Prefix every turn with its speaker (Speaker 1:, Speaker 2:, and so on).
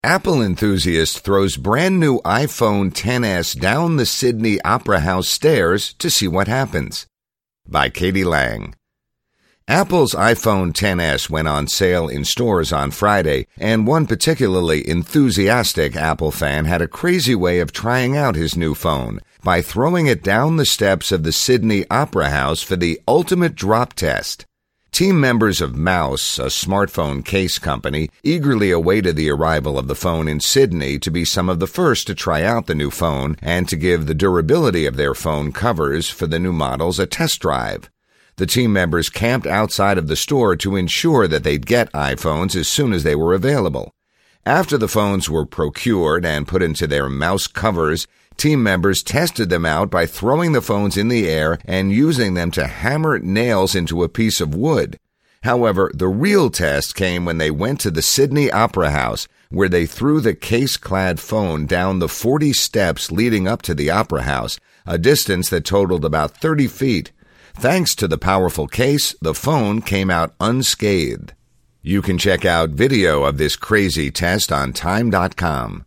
Speaker 1: Apple enthusiast throws brand new iPhone XS down the Sydney Opera House stairs to see what happens. By Katie Lang. Apple's iPhone XS went on sale in stores on Friday, and one particularly enthusiastic Apple fan had a crazy way of trying out his new phone by throwing it down the steps of the Sydney Opera House for the ultimate drop test. Team members of Mouse, a smartphone case company, eagerly awaited the arrival of the phone in Sydney to be some of the first to try out the new phone and to give the durability of their phone covers for the new models a test drive. The team members camped outside of the store to ensure that they'd get iPhones as soon as they were available. After the phones were procured and put into their mouse covers, team members tested them out by throwing the phones in the air and using them to hammer nails into a piece of wood. However, the real test came when they went to the Sydney Opera House, where they threw the case-clad phone down the 40 steps leading up to the Opera House, a distance that totaled about 30 feet. Thanks to the powerful case, the phone came out unscathed. You can check out video of this crazy test on Time.com.